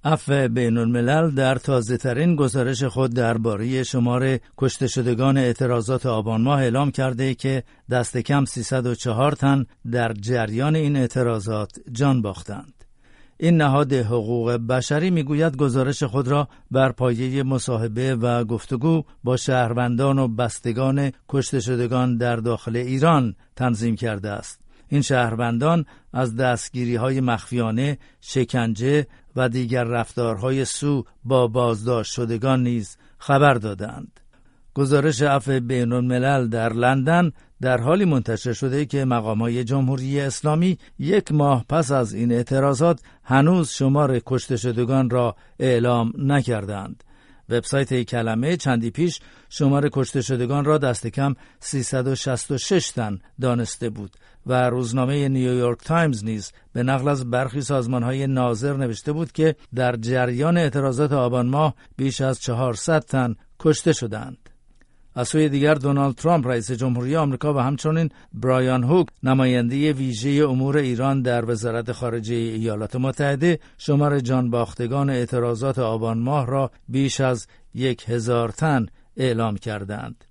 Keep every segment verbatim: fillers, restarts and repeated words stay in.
عفو بین الملل در تازه ترین گزارش خود درباره شمار کشته شدگان اعتراضات آبان ماه اعلام کرده که دست کم سیصد و چهار تن در جریان این اعتراضات جان باختند. این نهاد حقوق بشری میگوید گزارش خود را بر پایه مصاحبه و گفتگو با شهروندان و بستگان کشته شدگان در داخل ایران تنظیم کرده است. این شهروندان از دستگیری‌های مخفیانه، شکنجه و دیگر رفتارهای سو با بازداشت شدگان نیز خبر دادند. گزارش عفو بین الملل در لندن در حالی منتشر شده که مقام‌های جمهوری اسلامی یک ماه پس از این اعتراضات هنوز شمار کشته شدگان را اعلام نکردند. وبسایت کلمه چندی پیش شمار کشته شدگان را دست کم سیصد و شصت و شش تن دانسته بود و روزنامه نیویورک تایمز نیز به نقل از برخی سازمان‌های ناظر نوشته بود که در جریان اعتراضات آبان ماه بیش از چهارصد تن کشته شدند. از سوی دیگر دونالد ترامپ رئیس جمهوری آمریکا و همچنین برایان هوک نماینده ویژه امور ایران در وزارت خارجه ایالات متحده شمار جان باختگان اعتراضات آبان ماه را بیش از یک هزار تن اعلام کردند.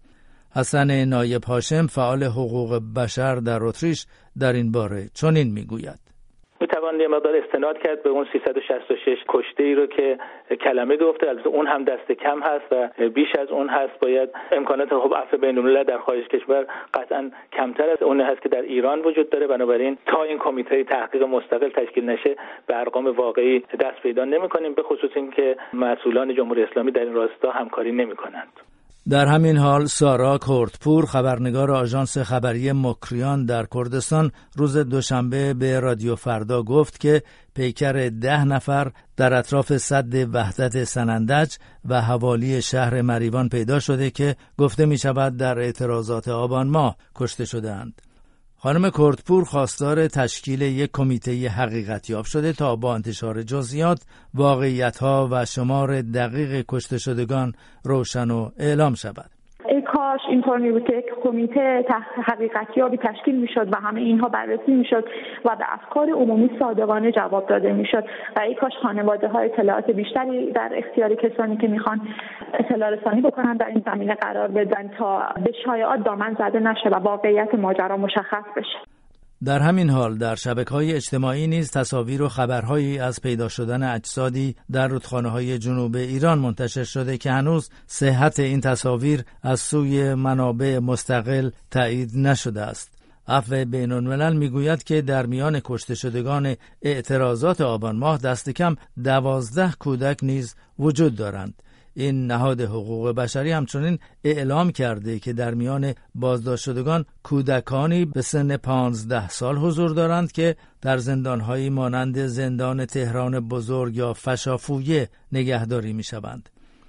حسن نایب هاشم فعال حقوق بشر در اتریش در این باره چنین میگوید: میتوان یه مقدار استناد کرد به اون سیصد و شصت و شش کشته ای رو که کلمه گفته، البته اون هم دست کم هست و بیش از اون هست. باید امکانات خب عفو بین الملل در خارج کشور قطعا کمتر از اون هست که در ایران وجود داره، بنابراین تا این کمیته تحقیق مستقل تشکیل نشه به ارقام واقعی دست پیدا نمی‌کنیم، به خصوص اینکه مسئولان جمهوری اسلامی در این راستا همکاری نمی‌کنند. در همین حال سارا کردپور خبرنگار آژانس خبری مکریان در کردستان روز دوشنبه به رادیو فردا گفت که پیکر ده نفر در اطراف سد وحدت سنندج و حوالی شهر مریوان پیدا شده که گفته می شود در اعتراضات آبان ماه کشته شده‌اند. خانم کردپور خواستار تشکیل یک کمیته حقیقتیاب شده تا با انتشار جزئیات واقعیت‌ها و شمار دقیق کشته شدگان روشن و اعلام شود. ای کاش اینطور می بود که کمیته حقیقتیابی تشکیل می شد و همه اینها بررسی می شد و به افکار عمومی صادقانه جواب داده می شد و ای کاش خانواده ها اطلاعات بیشتری در اختیار کسانی که می خوان اطلاع رسانی بکنن در این زمینه قرار بدن تا به شایعات دامن زده نشه و واقعیت ماجرا مشخص بشه. در همین حال در شبکه‌های اجتماعی نیز تصاویر و خبرهایی از پیدا شدن اجسادی در رودخانه‌های جنوب ایران منتشر شده که هنوز صحت این تصاویر از سوی منابع مستقل تایید نشده است. عفو بین الملل میگوید که در میان کشته شدگان اعتراضات آبان ماه دست کم دوازده کودک نیز وجود دارند. این نهاد حقوق بشری همچنین اعلام کرده که در میان بازداشت شدگان کودکانی به سن پانزده سال حضور دارند که در زندان‌هایی مانند زندان تهران بزرگ یا فشافویه نگهداری می‌شوند.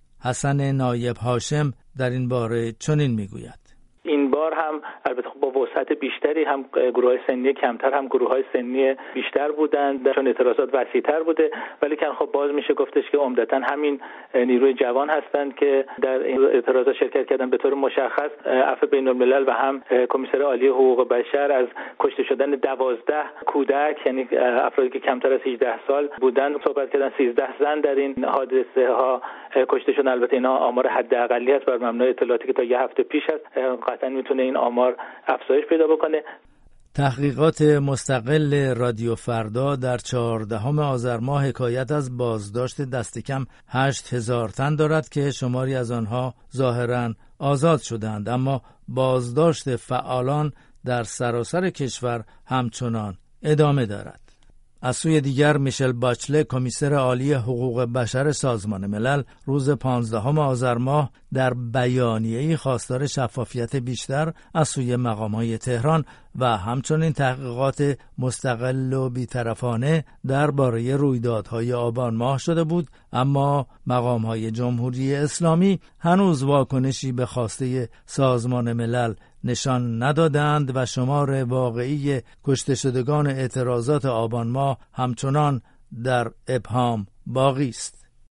حسن نایب هاشم در این باره چنین می‌گوید: این بار هم البته با وسعت بیشتری هم گروه‌های سنی کمتر هم گروه‌های سنی بیشتر بودند، چون اعتراضات وسیع‌تر بوده، ولی که خب باز میشه گفتش که عمدتاً همین نیروی جوان هستند که در این اعتراضات شرکت کردن. به طور مشخص عفو بین الملل و هم کمیسر عالی حقوق بشر از کشته شدن دوازده کودک، یعنی افرادی که کمتر از هجده سال بودند، صحبت کردن. سیزده زن در این حادثه ها کشته شدن. البته اینا آمار حداقلی است بر مبنای اطلاعاتی که تا یه هفته پیش است، قطعا میتونه این آمار افزایش پیدا بکنه. تحقیقات مستقل رادیو فردا در چهاردهم آذر ماه حکایت از بازداشت دست کم هشت هزار تن دارد که شماری از آنها ظاهراً آزاد شدند، اما بازداشت فعالان در سراسر کشور همچنان ادامه دارد. از سوی دیگر میشل باچله کمیسر عالی حقوق بشر سازمان ملل روز پانزدهم آذر ماه در بیانیه‌ای خواستار شفافیت بیشتر از سوی مقام‌های تهران و همچنین تحقیقات مستقل و بی‌طرفانه درباره رویدادهای آبان ماه شده بود، اما مقام‌های جمهوری اسلامی هنوز واکنشی به خواسته سازمان ملل نشان ندادند و شمار واقعی کشته شدگان اعتراضات آبان ماه همچنان در ابهام باقی است.